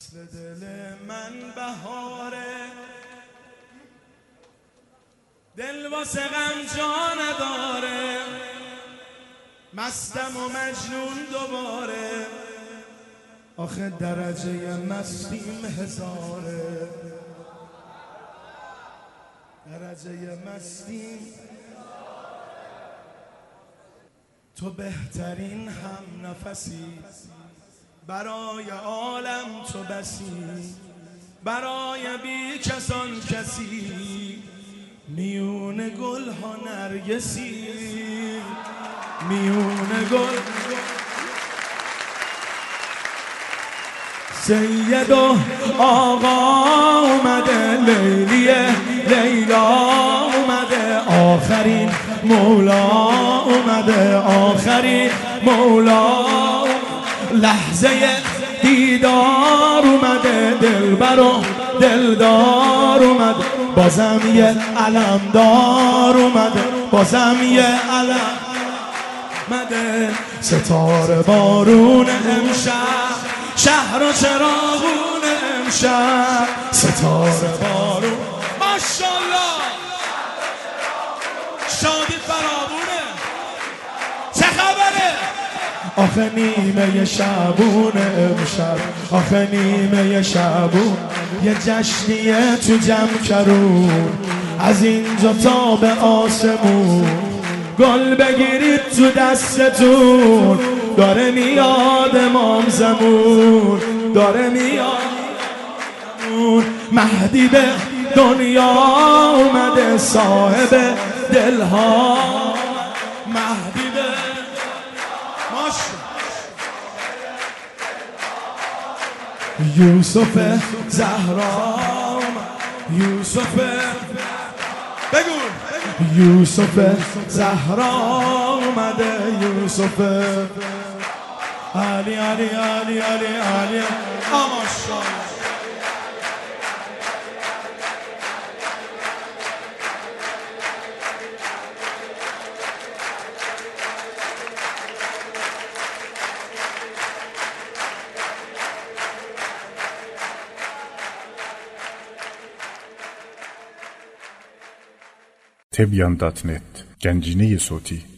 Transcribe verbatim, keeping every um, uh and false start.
مثل دل من بهاره، دل واسه غم جا نداره، مستم و مجنون دوباره، آخه درجه مستیم هزاره، درجه مستیم. تو بهترین هم نفسی، برای عالم تو بسی، برای بی کسان کسی، میون گل ها نرگسی، میون گل. سید و آقا اومده، لیلیه لیلا اومده، آخرین مولا اومده، آخرین مولا. لحظه دیدار اومده، دلبر و دلدار اومده، بازم یه علمدار اومده، بازم یه علم اومده. ستاره بارون امشب، شهر و چراغون امشب، ستاره بارون. ماشاءالله شادی فراوونه. چه خبره؟ آخه نیمه شبون امشب، آخه نیمه شبون، یه جشنیه تو جمع کرون، از اینجا تا به آسمون. گل بگیرید تو دستتون، داره میاد امام زمون، داره میاد مهدی به دنیا اومده، صاحب دلها مهدی به ماش. یوسف زهرا، یوسف بگو، یوسف زهرا اومده، یوسف علی علی علی علی علی. ماشاءالله تبیان دات نت گنجینه صوتی.